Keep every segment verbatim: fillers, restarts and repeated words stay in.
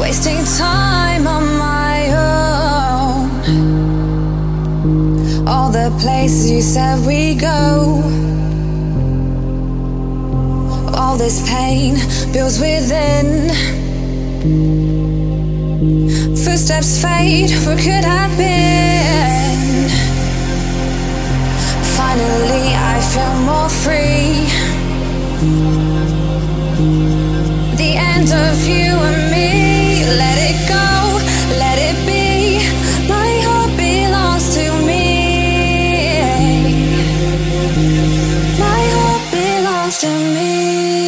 wasting time on my own. All the places you said we go, all this pain builds within. Footsteps fade, where could I been? Finally I feel more free. The end of you and me, let it go, let it be. My heart belongs to me. My heart belongs to me.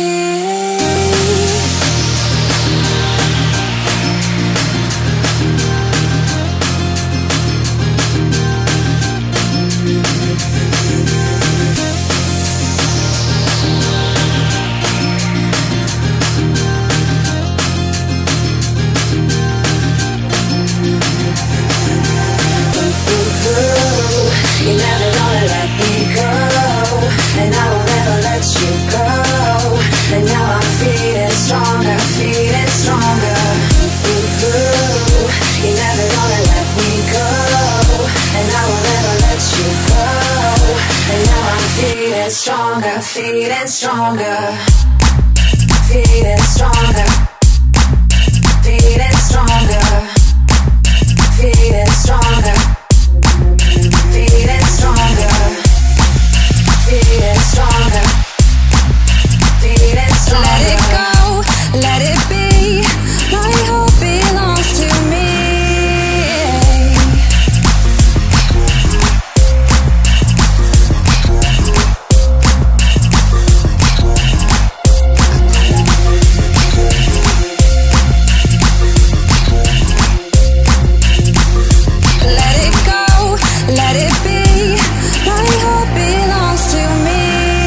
You're never gonna let me go, and I will never let you go. And now I'm feeling stronger, feeling stronger. Ooh, you're never gonna let me go, and I will never let you go. And now I'm feeling stronger, feeling stronger, feeling stronger, feeling stronger, feeling stronger. Feeling stronger, feeling stronger, feeling stronger. Let it go, let it be. My heart belongs to me. Let it go, let it be. My heart belongs to me.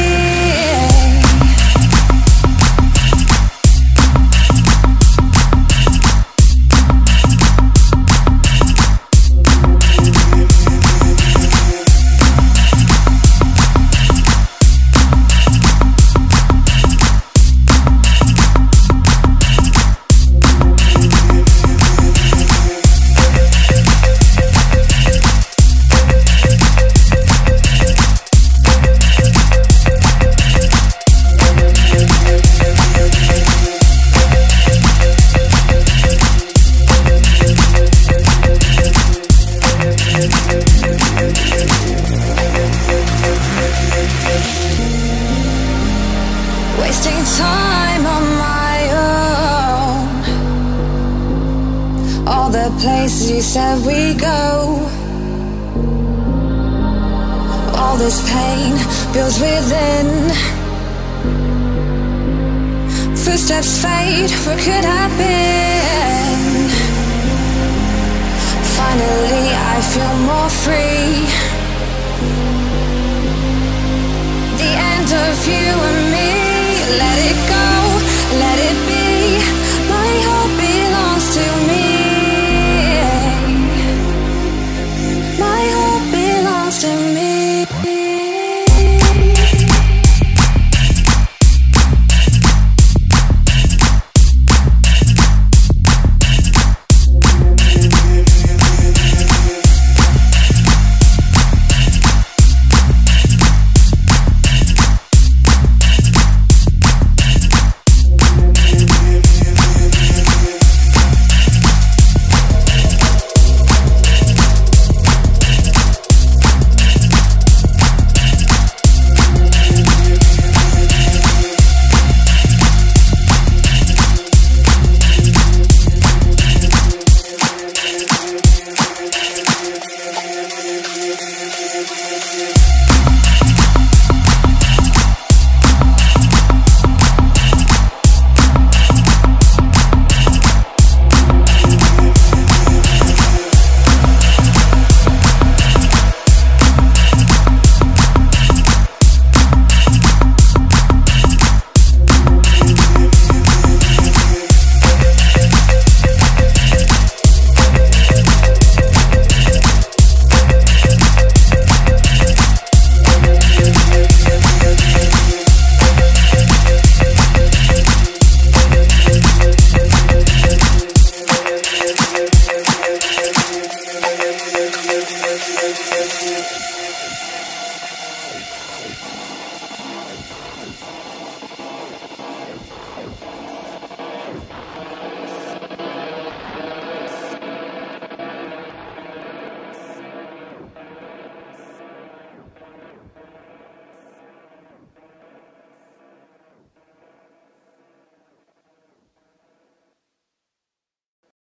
Wasting time on my own. All the places you said we go, all this pain builds within. Footsteps fade, where could I been? Finally I feel more free.